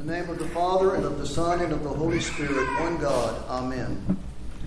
In the name of the Father, and of the Son, and of the Holy Spirit, one God. Amen.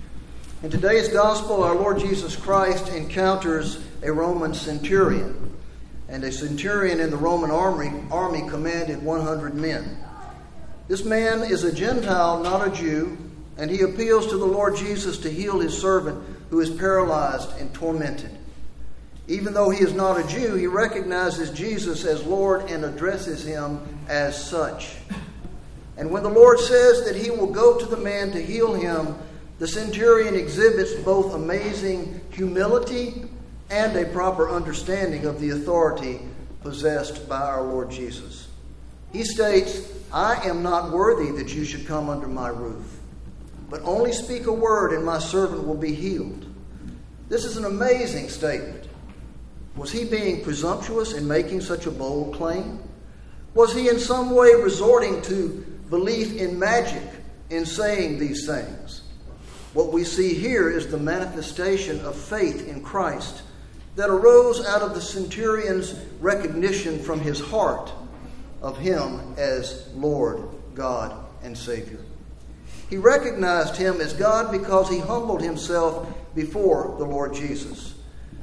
In today's Gospel, our Lord Jesus Christ encounters a Roman centurion. And a centurion in the Roman army commanded 100 men. This man is a Gentile, not a Jew, and he appeals to the Lord Jesus to heal his servant who is paralyzed and tormented. Even though he is not a Jew, he recognizes Jesus as Lord and addresses him as such. And when the Lord says that he will go to the man to heal him, the centurion exhibits both amazing humility and a proper understanding of the authority possessed by our Lord Jesus. He states, "I am not worthy that you should come under my roof, but only speak a word and my servant will be healed." This is an amazing statement. Was he being presumptuous in making such a bold claim? Was he in some way resorting to belief in magic in saying these things? What we see here is the manifestation of faith in Christ that arose out of the centurion's recognition from his heart of him as Lord, God, and Savior. He recognized him as God because he humbled himself before the Lord Jesus.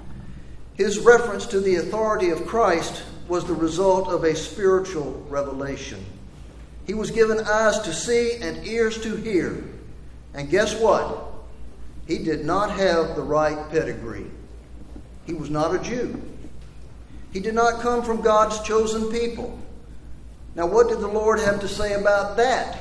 His reference to the authority of Christ was the result of a spiritual revelation. He was given eyes to see and ears to hear. And guess what? He did not have the right pedigree. He was not a Jew. He did not come from God's chosen people. Now, what did the Lord have to say about that?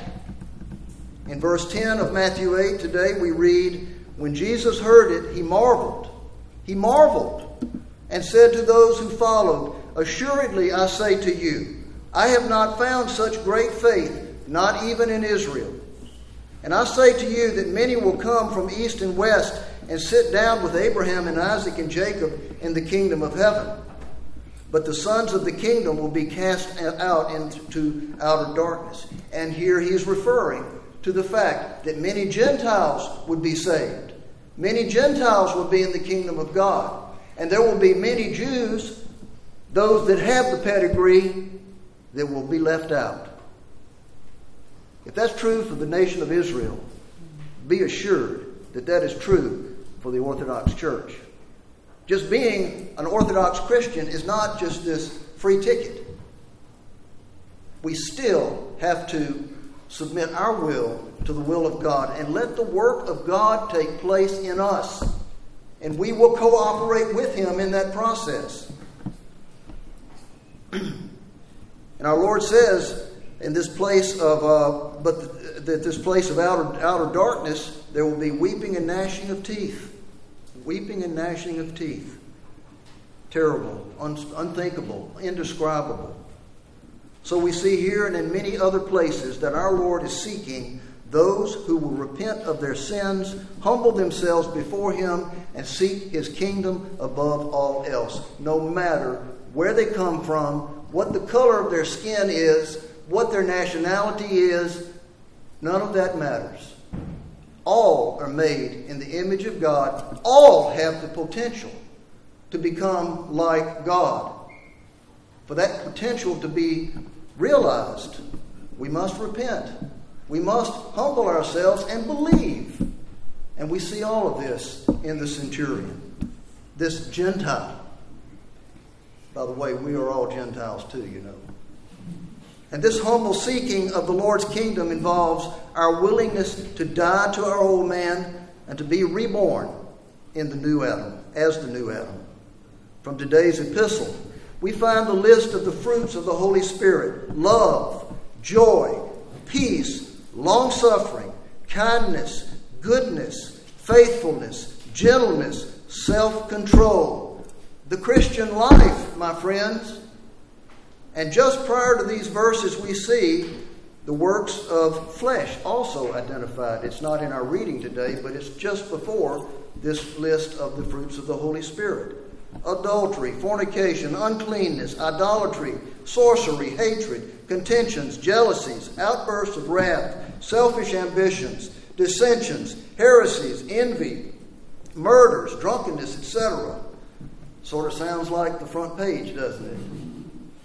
In verse 10 of Matthew 8 today we read, "When Jesus heard it, he marveled. He marveled and said to those who followed, 'Assuredly I say to you, I have not found such great faith, not even in Israel. And I say to you that many will come from east and west and sit down with Abraham and Isaac and Jacob in the kingdom of heaven. But the sons of the kingdom will be cast out into outer darkness.'" And here he is referring to the fact that many Gentiles would be saved. Many Gentiles will be in the kingdom of God. And there will be many Jews, those that have the pedigree, that will be left out. If that's true for the nation of Israel, be assured that that is true for the Orthodox Church. Just being an Orthodox Christian is not just this free ticket. We still have to submit our will to the will of God and let the work of God take place in us. And we will cooperate with him in that process. And our Lord says, in this place of, this place of outer darkness, there will be weeping and gnashing of teeth. Weeping and gnashing of teeth. Terrible, unthinkable, indescribable. So we see here and in many other places that our Lord is seeking those who will repent of their sins, humble themselves before him, and seek his kingdom above all else. No matter where they come from, what the color of their skin is, what their nationality is, none of that matters. All are made in the image of God. All have the potential to become like God. For that potential to be realized, we must repent. We must humble ourselves and believe. And we see all of this in the centurion, this Gentile. By the way, we are all Gentiles too, you know. And this humble seeking of the Lord's kingdom involves our willingness to die to our old man and to be reborn in the new Adam, as the new Adam. From today's epistle, we find the list of the fruits of the Holy Spirit: love, joy, peace, long-suffering, kindness, goodness, faithfulness, gentleness, self-control. The Christian life, my friends. And just prior to these verses, we see the works of flesh also identified. It's not in our reading today, but it's just before this list of the fruits of the Holy Spirit: adultery, fornication, uncleanness, idolatry, sorcery, hatred, contentions, jealousies, outbursts of wrath, selfish ambitions, dissensions, heresies, envy, murders, drunkenness, etc. Sort of sounds like the front page, doesn't it?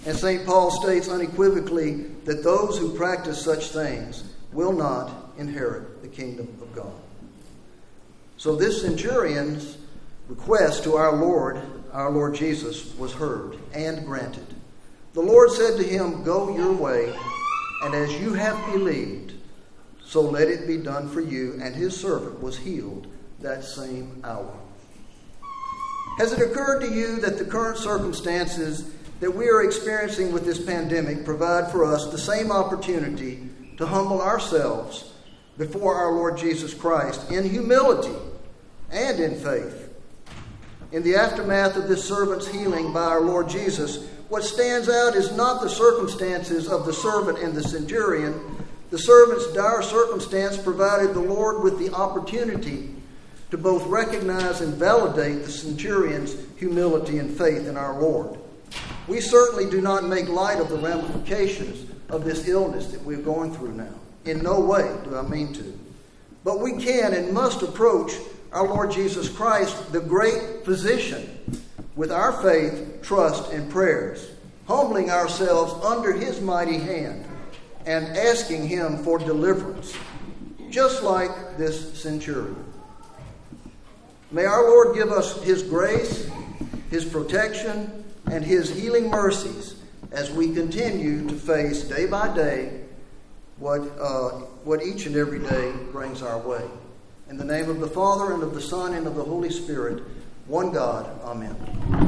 And St. Paul states unequivocally that those who practice such things will not inherit the kingdom of God. So this centurion's request to our Lord Jesus, was heard and granted. The Lord said to him, "Go your way, and as you have believed, so let it be done for you." And his servant was healed that same hour. Has it occurred to you that the current circumstances that we are experiencing with this pandemic provide for us the same opportunity to humble ourselves before our Lord Jesus Christ in humility and in faith? In the aftermath of this servant's healing by our Lord Jesus, what stands out is not the circumstances of the servant and the centurion. The servant's dire circumstance provided the Lord with the opportunity to both recognize and validate the centurion's humility and faith in our Lord. We certainly do not make light of the ramifications of this illness that we're going through now. In no way do I mean to. But we can and must approach our Lord Jesus Christ, the great physician, with our faith, trust, and prayers, humbling ourselves under his mighty hand and asking him for deliverance, just like this centurion. May our Lord give us his grace, his protection, and his healing mercies as we continue to face day by day what each and every day brings our way. In the name of the Father, and of the Son, and of the Holy Spirit, one God. Amen.